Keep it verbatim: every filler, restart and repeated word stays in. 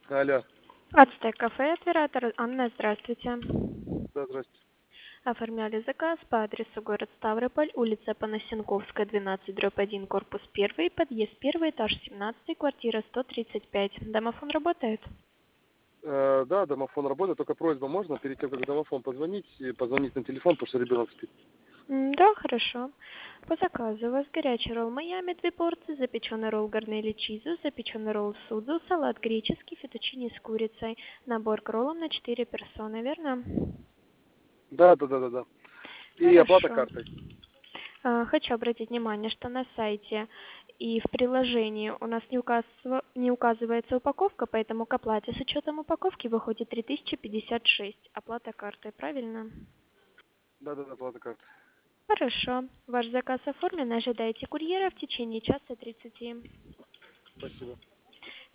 Алло. Ацтек кафе, оператор Анна, здравствуйте. Да, здрасте. Оформляли заказ по адресу город Ставрополь, улица Понасенковская, двенадцать, дробь один, корпус один, подъезд один, этаж семнадцать, квартира сто тридцать пять. Домофон работает? Э, да, домофон работает, только просьба, можно перед тем, как домофон позвонить, и позвонить на телефон, потому что ребенок спит. М, Да, хорошо. По заказу у вас горячий ролл Майами, две порции, запеченный ролл гарнели чизу, запеченный ролл судзу, салат греческий, фетучини с курицей, набор к роллам на четыре персоны, верно? Да, да, да, да, да. И оплата Хорошо. картой. А, Хочу обратить внимание, что на сайте и в приложении у нас не, указыва- не указывается упаковка, поэтому к оплате с учетом упаковки выходит три тысячи пятьдесят шесть. Оплата картой, правильно? Да, да, да, оплата картой. Хорошо. Ваш заказ оформлен. Ожидайте курьера в течение часа тридцати. Спасибо.